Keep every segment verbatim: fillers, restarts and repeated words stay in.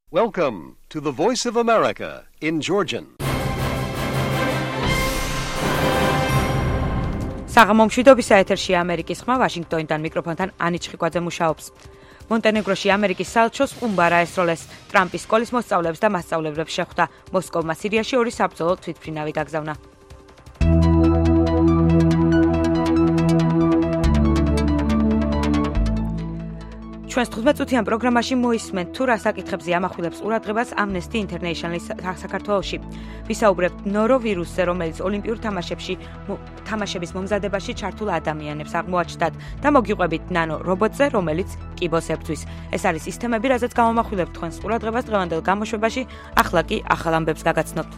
Welcome to the Voice of America in Georgian. საღამომშვიდობისა ეთერშია ამერიკის ხმა ვაშინგტონიდან მიკროფონთან ანი ჩხიკვაძე მუშაობს. მონტენეგროში ამერიკის საელჩოს ყუმბარა ესროლეს. ტრამპის სკოლის მოსწავლეებს და მასწავლებლებს შეხვდა. მოსკოვმა სირიაში ორი საბრძოლო თვითმფრინავი გაგზავნა. ჩვენს თხუთმეტწუთიან პროგრამაში მოისმენთ თუ რა საკითხებზე ამახვილებს ყურადღებას Amnesty International-ის საქართველოში. ვისაუბრებთ ნოროვირუსზე, რომელიც ოლიმპიურ თამაშებში თამაშების მომზადებაში ჩართულ ადამიანებს აღმოაჩნდათ და მოგიყვებით ნანო რობოტზე, რომელიც კიბოს ებთვის. ეს არის სისტემები, რაზეც გამომახვილებთ თქვენს ყურადღებას დღევანდელ გამოშვებაში, ახლა კი ახალ ამბებს გაგაცნობთ.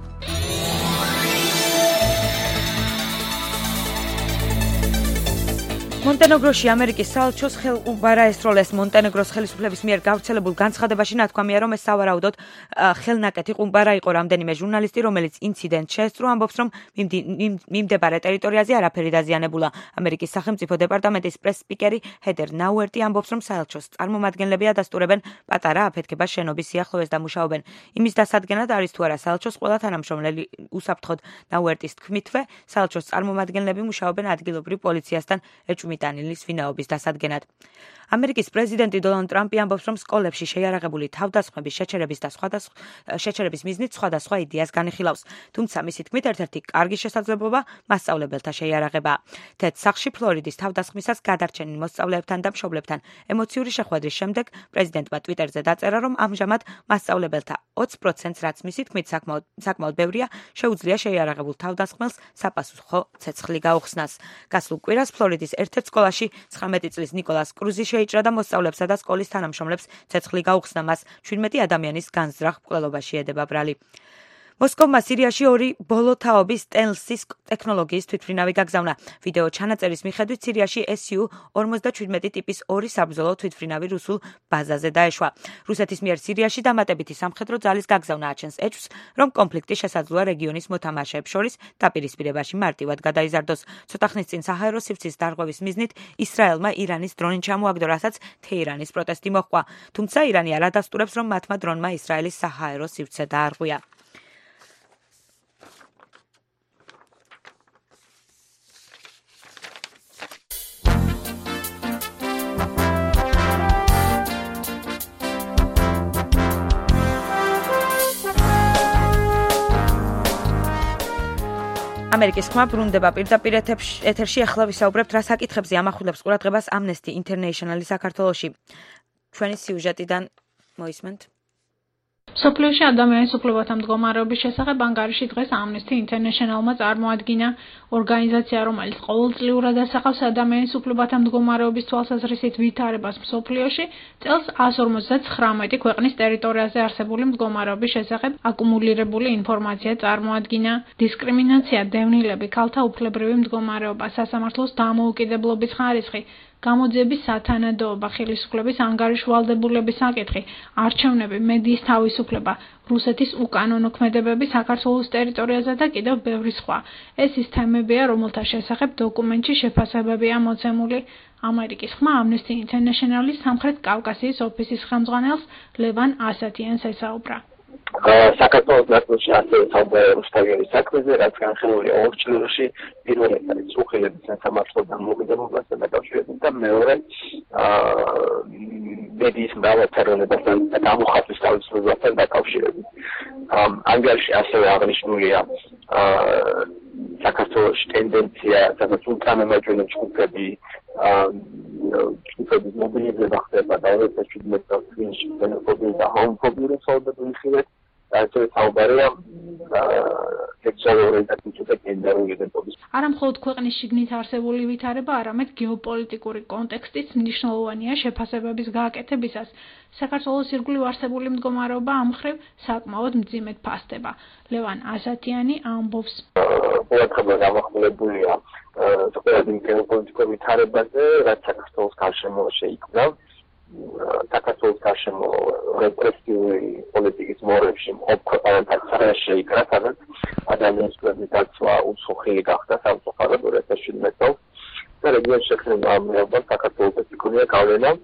მონტენეგროში ამერიკის საელჩოს ხელყუმბარა ესროლეს. მონტენეგროს ხელისუფლების მიერ გავრცელებულ განცხადებაში ნათქვამია, რომ ეს სავარაუდოდ ხელნაკეთი ყუმბარა იყო. რამდენიმე ჟურნალისტი, რომელიც ინციდენტს შეესწრო, ამბობს, რომ მიმდებარე ტერიტორიაზე არაფერი დაზიანებულა. ამერიკის სახელმწიფო დეპარტამენტის პრეს-სპიკერი ჰედერ ნაუერტი ამბობს, რომ საელჩოს წარმომადგენლები ადასტურებენ პატარა აფეთქებას შენობის სიახლოვეს და მუშაობენ. იმის დასადგენად არის თუ არა საელჩოს ყველა თანამშრომელი უსაფრთხოდ. ნაუერტის თქმითვე, საელჩოს წარმომადგენლები მუშაობენ ადგილობრივ პოლიციასთან ეჭვმიტანილის ვინაობის დასადგენად. ამერიკის პრეზიდენტი დონალდ ტრამპი ამბობს, რომ სკოლებში შეიარაღებული თავდასხმების შეჩერების და სხვადასხვა შეჩერების მიზნით სხვადასხვა იდეას განიხილავს. თუმცა მისი თქმით, ერთ-ერთი კარგი შესაძლებლობა მასწავლებელთა შეიარაღებაა. თეთრ სახლში ფლორიდის თავდასხმისას გადარჩენილ მოსწავლეებთან და მშობლებთან ემოციური შეხვედრის შემდეგ პრეზიდენტმა ტვიტერზე დაწერა, რომ ამჟამად მასწავლებელთა ოცი პროცენტს, რაც მისი თქმით საკმაოდ საკმაოდ ბევრია, შეუძლია შეიარაღებულ თავდასხმელს sapasukho ცეცხლი გაუხსნას. გასულ კვირას ფლორიდის ერთ-ერთ სკოლაში ცხრამეტი წლის ნიკოლას კრუზი შეიჭრა და მოსწავლეებსა და სკოლის თანამშრომლებს ცეცხლი გაუხსნა. მას შვიდმეტი ადამიანის განზრახ მკვლელობაში ედება ბრალი. მოსკოვმა სირიაში ორი ბოლო თაობის სტელსის ტექნოლოგიის თვითმფრინავი გაგზავნა. ვიდეო ჩანაწერის მიხედვით სირიაში ეს იუ ორმოცდაშვიდმეტი ტიპის ორი საბრძოლო თვითმფრინავი რუსულ ბაზაზე დაეშვა. რუსეთის მიერ სირიაში დამატებითი სამხედრო ძალის გაგზავნა აჩენს ეჭვს, რომ კონფლიქტი შესაძლოა რეგიონის მოთამაშეებს შორის დაპირისპირებაში მარტივად გადაიზარდოს. ცოტა ხნის წინ საჰაერო სივრცის დარღვევის მიზნით ისრაელმა ირანის დრონი ჩამოაგდო, რასაც თეირანის პროტესტი მოჰყვა. თუმცა ირანი არ ადასტურებს, რომ მათმა დრონმა ისრაელის საჰაერო სივრცე დაარღვია. ამერიკის ხმა ბრუნდება პირდაპირ ეთერში. ახლა ვისაუბრებთ რა საკითხებზე ამახვილებს ყურადღებას Amnesty International-ი საქართველოში. ჩვენი სიუჟეტიდან მოისმენთ. სოფლიოში ადამიანის უფლებათა მდგომარეობის შესახებ ანგარიში დღეს Amnesty International-მა წარმოადგინა. ორგანიზაცია, რომელიც ყოველწლიურად ასახავს ადამიანის უფლებათა მდგომარეობის თვალსაზრისით ვითარებას მსოფლიოში, წელს εκατს ორმოცდაცხრამეტი ქვეყნის ტერიტორიაზე არსებული მდგომარეობის შესახებ აკუმულირებული ინფორმაცია წარმოადგინა. დისკრიმინაცია, დევნილები, ქალთა უფლებრივი მდგომარეობა, სასამართლოს დამოუკიდებლობის ხარისხი, გამოძიების სათანადოობა, ხელისუფლების ანგარიშვალდებულების საკითხი, არჩევნები, მედიის თავისუფლება, რუსეთის უკანონო ქმედებები საქართველოს ტერიტორიაზე და კიდევ ბევრი სხვა. ეს ის თემებია, რომელთა შესახებ დოკუმენტში შეფასებებია მოცემული. ამერიკის ხმა Amnesty International-ის სამხრეთ კავკასიის ოფისის ხელმძღვანელს ლევან ასათიანს ესაუბრა. საქართველოს ნაწილში ასევე საუბარია რუსთავის საქმეზე, რაც განხილულია ორ ჭრილში. პირველი არის უხილების სასამართლო დამოუკიდებლობასთან დაკავშირებით და მეორე მედიის მრავალფეროვნებასთან და გამოხატვის თავისუფლებასთან დაკავშირებით. ანგარიში ასევე აღნიშნულია საქართველოს ტენდენცია, სადაც ულტრამემარჯვენე ჯგუფები ჯგუფების მობილიზება ხდება და ორი ათას შვიდმეტი წლის xenofobia და homofobia სავდები ხილეთ. ასევე საუბარია სექსუალური იდენტიტეტის და გენდერული იდენტობის. არა მხოლოდ ქვეყნის შიგნით არსებული ვითარება, არამედ გეოპოლიტიკური კონტექსტიც მნიშვნელოვანია შეფასებების გააკეთებისას. საქართველოს ირგვლივ არსებული მდგომარეობა ამ მხრივ საკმაოდ მძიმედ ფასდება. ლევან ასათიანი ამბობს. ყურადღება გამახვილებულია საკუთარი გეოპოლიტიკური ვითარებაზე, რაც საქართველოს გარშემო შეიქმნა. საქართველოს გარშემო რეპრესიული პოლიტიკის მორებში მყოფ ქვეყანათა ცხრა შეიკრა, სადაც ადამიანის უფლებების დაცვა უცხოელი გახდა სამწუხაროდ ორი ათას შვიდმეტი წელს და რეგიონში შექმნილ ამ საქართველოს ეკონომიკა გავლენა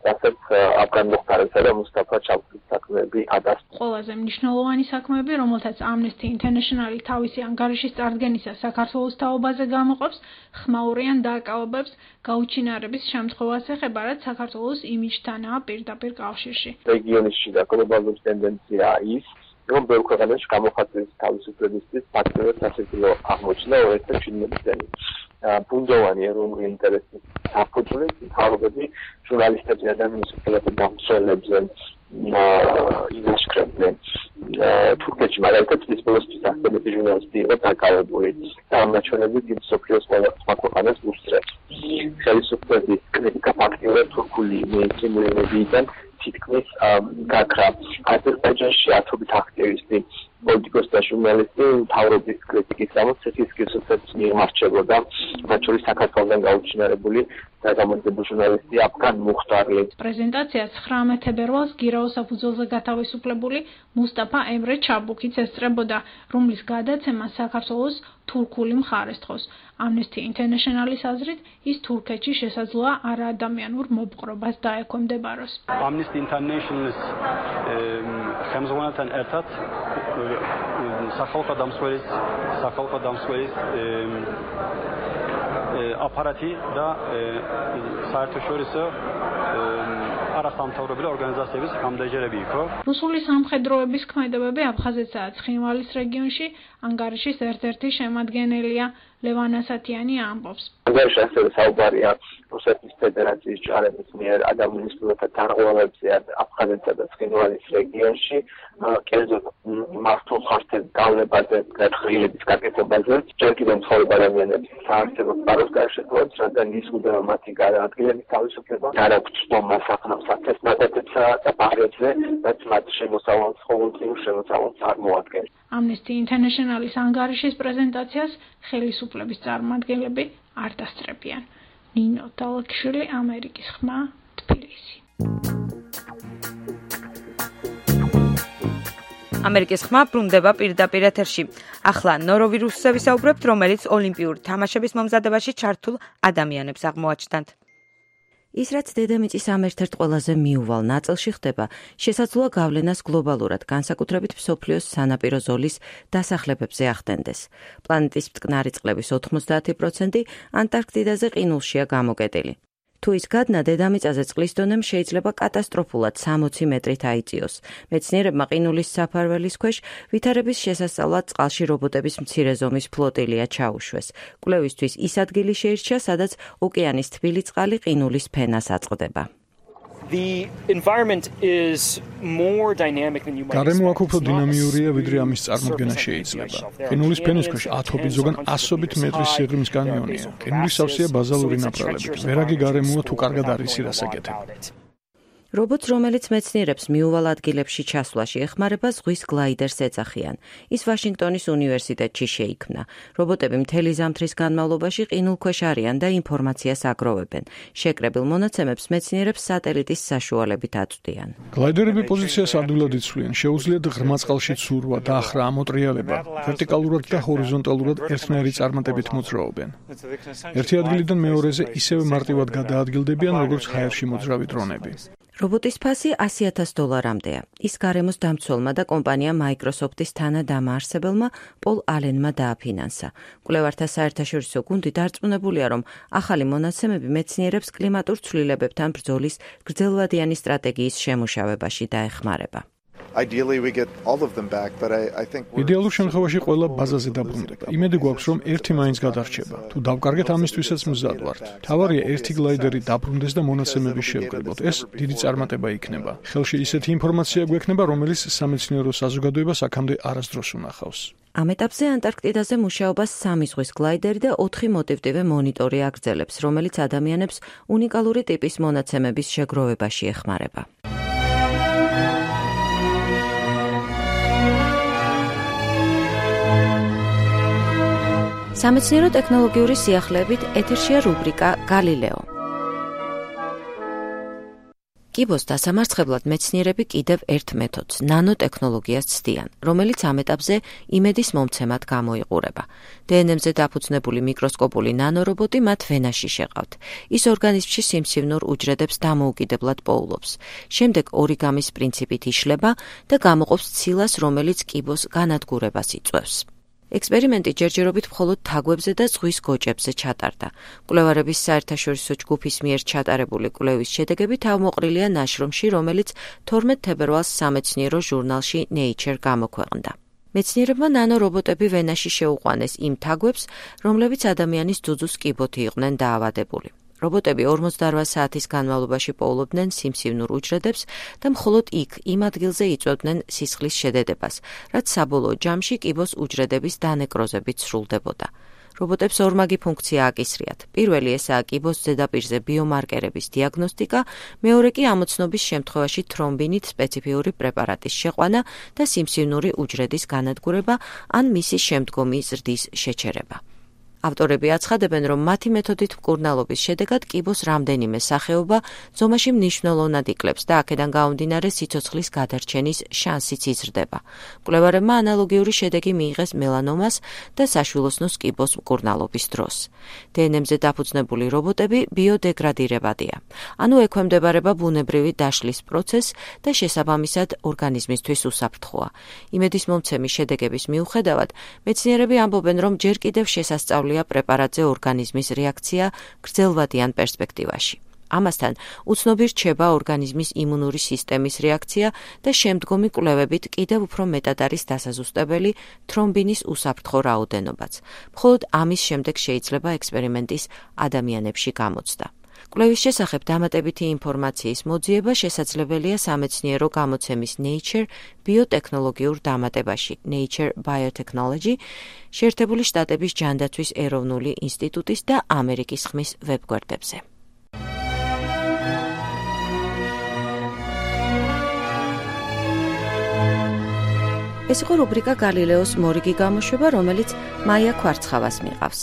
ასეთ აფგან მოხარესა და მუსტაფა ჩავკის საქმეები ადასტურა. ყველაზე მნიშვნელოვანი საქმეები, რომელთაც Amnesty International-ი თავისი ანგარიშის წარდგენისას საქართველოს თაობაზე გამოყოფს, ხმაური ან დააკავებებს გაუჩინარების შემთხვევას ეხება, რაც საქართველოს იმიჯთანაა პირდაპირ კავშირში. რეგიონის შიდა გლობალური ტენდენციაა ის, რომ ბევრ ქვეყანაში გამოხატვის თავისუფლებისთვის ფაქტობრივად სასიკვდილო აღმოჩნდა ორი ათას შვიდმეტი წელი. ბუნდოვანი ეროვნული ინტერესის საფუძვლის მთავრობები ჟურნალისტებზე ადამიანის უფლებათა დამცველებზე ინაშქრებდნენ. თურქეთში მაგალითად ის ბოლოსთვის ასეთი ჟურნალისტი იყო დაკავებული და ამ ნაჩვენები დიდ მსოფლიოს ყველა სხვა ქვეყანას უსწრებს. ხელისუფლების კრიტიკა ფაქტიურად თურქული მეინსტრიმული მედიიდან თითქმის გაქრა. აზერბაიჯანში ათობით აქტივისტი, პოლიტიკოსი და ჟურნალისტი მთავრობის კრიტიკის გამო ცეცხლსასროლად მიემარჩებოდა, მათ შორის საქართველოსთან გაუჩინარებული და გამოდებული ჟურნალისტი აფგან მუხტარლი. პრეზენტაცია ცხრამეტ თებერვალს გირაოს საფუძველზე გათავისუფლებული მუსტაფა ემრე ჩაბუქიც ესწრებოდა, რომლის გადაცემა საქართველოს თურქული მხარეს თხოვს. Amnesty International-ის აზრით, ის თურქეთში შესაძლოა არაადამიანურ მოპყრობას დაექვემდებაროს. Amnesty International-ის ხელმძღვანელთან ერთად სახალხო დამცველის სახალხო დამცველის აპარატი და საერთაშორისო არასამთავრობო ორგანიზაციების გამდაჯერები იყო. რუსული სამხედროების ქმედებები აფხაზეთსა და ცხინვალის რეგიონში ანგარიშის ერთ-ერთი შემადგენელია. ლევან ასათიანი ამბობს. ანგარიში ასევე საუბარია რუსეთის ფედერაციის ჯარების მიერ ადამიანისმოთა თანხმობებზე აფხაზეთსა და ცხინვალის რეგიონში, კერძოდ მართულ ხარჯზე გავლებაზე და თხილების გაკეთებაზე, ჯერ კიდევ მცხოვრებ ადამიანების საარსებო პაროს გარშემოწმებას, რადგან ის უდევა მათი გადაადგილების თავისუფლება, არ აქვს ცნობა საფრთხის ნაკეთებსა და ბაღებზე, რაც მათ შემოსავალს ყოველწლიურ შემოსავალს არ მოადგენს. Amnesty International-ის ანგარიშის პრეზენტაციას ხელისუფლების წარმომადგენლები არ დასწრებიან. ნინო ტალაკვიშვილი, ამერიკის ხმა, თბილისი. ამერიკის ხმა ბრუნდება პირდაპირ ეთერში. ახლა ნოროვირუსზე ვისაუბრებთ, რომელიც ოლიმპიური თამაშების მომზადებაში ჩართულ ადამიანებს აღმოაჩნდათ. ის რაც დედამიწის ამ ერთ-ერთ ყველაზე მიუვალ ნაწილში ხდება, შესაძლოა გავლენას გლობალურად, განსაკუთრებით მსოფლიოს სანაპირო ზოლის დასახლებებზე ახდენდეს. პლანეტის მტკნარი წყლების ოთხმოცდაათი პროცენტი ანტარქტიდაზე ყინულშია გამოკეტილი. თუ ის გადნა დედამიწაზე წყლის დონემ შეიძლება კატასტროფულად სამოცი მეტრით აიწიოს. მეცნიერებმა ყინულის საფარველის ქვეშ ვითარების შესასწავლად წყალში რობოტების მცირე ზომის ფლოტილია ჩაუშვეს. კვლევისთვის ის ადგილი შეირჩა, სადაც ოკეანის თბილი წყალი ყინულის ფენას აწყდება. გარემო აქ უფრო დინამიურია, ვიდრე ამის წარმოქმნა შეიძლება. ყინულის ფენის ქვეშ ათობით, ზოგან ასობით მეტრის სიღრმის კანიონია. ყინულის სავსეა ბაზალური ნაპრალებით. ვერაგი გარემოა თუ კარგად არის რას ეკეთება. რობოტს, რომელიც მეცნიერებს მიუვალ ადგილებში ჩასვლაში ეხმარება, ზღვის გლაიდერს ეძახიან. ის ვაშინგტონის უნივერსიტეტში შეიქმნა. რობოტები მთელი ზამთრის განმავლობაში ყინულქვეშ არიან და ინფორმაციას აგროვებენ. შეკრებილ მონაცემებს მეცნიერებს სატელიტის საშუალებით აწვდიან. გლაიდერები პოზიციას ადვილად იცვლიან, შეუძლიათ ღრმა წყალში ცურვა, დახრა, ამოტრიალება, ვერტიკალურად და ჰორიზონტალურად ერთნაირი წარმატებით მოძრაობენ. ერთი ადგილიდან მეორეზე ისევე მარტივად გადაადგილდებიან, როგორც ჰაერში მოძრავი დრონები. რობოტის ფასი ასი ათას დოლარამდეა. ის გარემოს დამცველმა და კომპანია Microsoft-ის თანადამაარსებელმა პოლ ალენმა დააფინანსა. კვლევართა საერთაშორისო გუნდი დარწმუნებულია, რომ ახალი მონაცემები მეცნიერებს კლიმატურ ცვლილებებთან ბრძოლის გრძელვადიანი სტრატეგიის შემუშავებაში დაეხმარება. იდეალურ შემთხვევაში ყველა ბაზაზე დაბრუნდება. იმედი გვაქვს, რომ ერთი მაინც გადარჩება. თუ დავკარგეთ, ამისთვისაც მზად ვართ. თავარია ერთი გლაიდერი დაბრუნდეს და მონაცემები შევკრიბოთ. ეს დიდი წარმატება იქნება. ხელში ისეთი ინფორმაცია გვექნება, რომელიც სამეცნიერო საზოგადოებას აქამდე არასდროს უნახავს. ამ ეტაპზე ანტარქტიდაზე მუშაობას სამი ზღვის გლაიდერი და ოთხი მოტივტივე მონიტორი აგრძელებს, რომელიც ადამიანებს უნიკალური ტიპის მონაცემების შეგროვებაში ეხმარება. სამეცნიერო ტექნოლოგიური სიახლეებით ეთერშია რუბრიკა გალილეო. კიბოს დასამარცხებლად მეცნიერები კიდევ ერთ მეთოდს, ნანოტექნოლოგიას ცდიან, რომელიც ამ ეტაპზე იმედის მომცემად გამოიყურება. დე ენ ემ-ზე დაფუძნებული მიკროსკოპული ნანორობოტი მათ ვენაში შეყავთ. ის ორგანიზმში სიმსივნურ უჯრედებს დამოუკიდებლად პოულობს. შემდეგ ორიგამის პრინციპით იშლება და გამოყოფს ცილას, რომელიც კიბოს განადგურებას იწვევს. ექსპერიმენტი ჯერჯერობით მხოლოდ თაგვებზე და ზღვის გოჭებზე ჩატარდა. კვლევარების საერთაშორისო ჯგუფის მიერ ჩატარებული კვლევის შედეგები თავმოყრილია ნაშრომში, რომელიც თორმეტ თებერვალს სამეცნიერო ჟურნალში Nature გამოქვეყნდა. მეცნიერებმა ნანორობოტები ვენაში შეუყვანეს იმ თაგვებს, რომლებიც ადამიანის ძუძუს კიბოთი იყვნენ დაავადებული. რობოტები ორმოცდაორ საათის განმავლობაში პოულობდნენ სიმსივნურ უჯრედებს და მხოლოდ იქ, იმ ადგილზე იწვევდნენ სისხლის შედედებას, რაც საბოლოო ჯამში კიბოს უჯრედების დანეკროზებით სრულდებოდა. რობოტებს ორმაგი ფუნქცია აკისრიათ. პირველი ესაა კიბოს ზედაპირზე ბიომარკერების დიაგნოსტიკა, მეორე კი ამოცნობის შემთხვევაში თრომბინით სპეციფიური პრეპარატის შეყვანა და სიმსივნური უჯრედის განადგურება ან მისი შემდგომი ზრდის შეჩერება. ავტორები აცხადებენ, რომ მათი მეთოდით მკურნალობის შედეგად კიბოს რამდენიმე სახეობა ზომაში მნიშვნელოვნად იკლებს და აქედან გამომდინარე სიცოცხლის გადარჩენის შანსიც იზრდება. მკვლევარებმა ანალოგიური შედეგი მიიღეს მელანომას და საშვილოსნოს კიბოს მკურნალობის დროს. დე ენ ემ-ზე დაფუძნებული რობოტები ბიოდეგრადირებადია, ანუ ექვემდებარება ბუნებრივი დაშლის პროცესს და შესაბამისად ორგანიზმისთვის უსაფრთხოა. იმედის მომცემი შედეგების მიუხედავად, მეცნიერები ამბობენ, რომ ჯერ კიდევ შესასწავლია პრეპარატზე ორგანიზმის რეაქცია გრძელვადიან პერსპექტივაში. ამასთან, უცნობი რჩება ორგანიზმის იმუნური სისტემის რეაქცია და შემდგომი კვლევებით კიდევ უფრო მეტად არის დასაზუსტებელი თრომბინის უსაფრთხო რაოდენობაც. მხოლოდ ამის შემდეგ შეიძლება ექსპერიმენტის ადამიანებში გამოცდა. კვლევის შესახებ დამატებითი ინფორმაციის მოძიება შესაძლებელია სამეცნიერო გამოცემის Nature ბიოტექნოლოგიურ დამატებაში Nature Biotechnology, შეერთებული შტატების ჯანდაცვის ეროვნული ინსტიტუტის და ამერიკის ხმის ვებგვერდებზე. ეს იყო რუბრიკა გალილეოს მორიგი გამოშვება, რომელიც მაია ქვარცხავას მიყავს.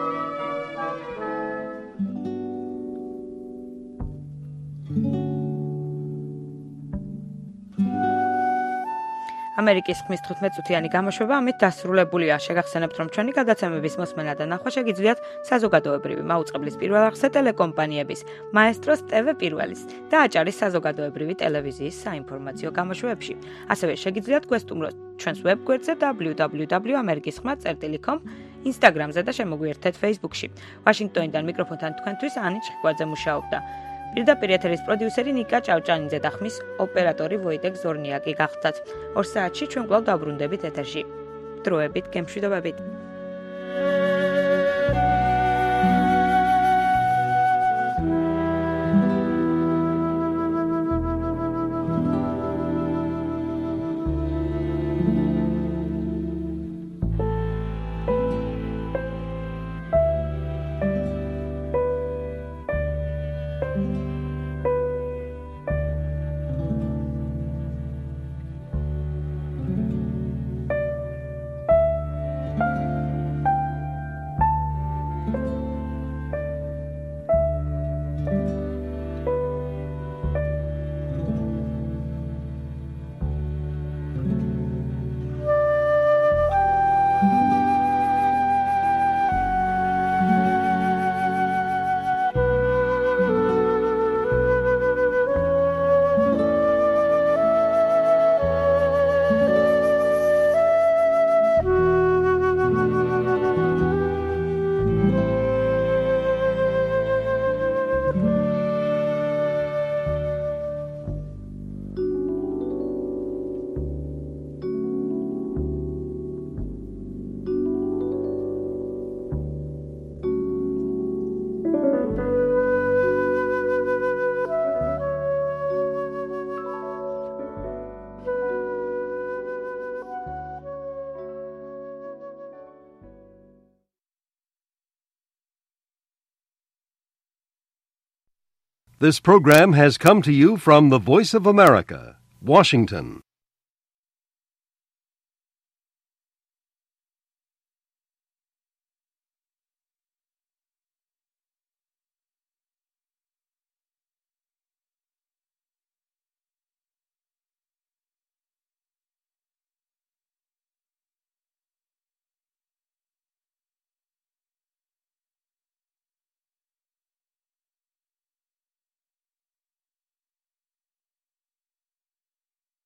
ამერიკის ხმის თხუთმეტწუთიანი გამოშვება ამით დასრულებულია. შეგახსენებთ, რომ ჩვენი გადაცემების მოსმენა და ნახვა შეგიძლიათ საზოგადოებრივი მაუწყებლის პირველ არხზე ტელეკომპანიების მაესტროს ტე ვე პირველის და აჭარის საზოგადოებრივი ტელევიზიის საინფორმაციო გამოშვებებში. ასევე შეგიძლიათ გვესტუმროთ ჩვენს ვებგვერდზე დაბლიუ დაბლიუ დაბლიუ წერტილი ამერიკის ხმა წერტილი კომ, ინსტაგრამზე და შემოგვიერთეთ ფეისბუქში. ვაშინგტონიდან მიკროფონთან თქვენთვის ანი ჩხიკვაძე მუშაობდა. პირდაპირ ეთერის პროდიუსერი ნიკა ჭავჭანიძე და ხმის ოპერატორი ვოიდეკ ზორნიაკი გახდათ. ორ საათში ჩვენ კვლავ დაბრუნდებით ეთერში. დროებით, გემშვიდობებით. This program has come to you from the Voice of America, Washington.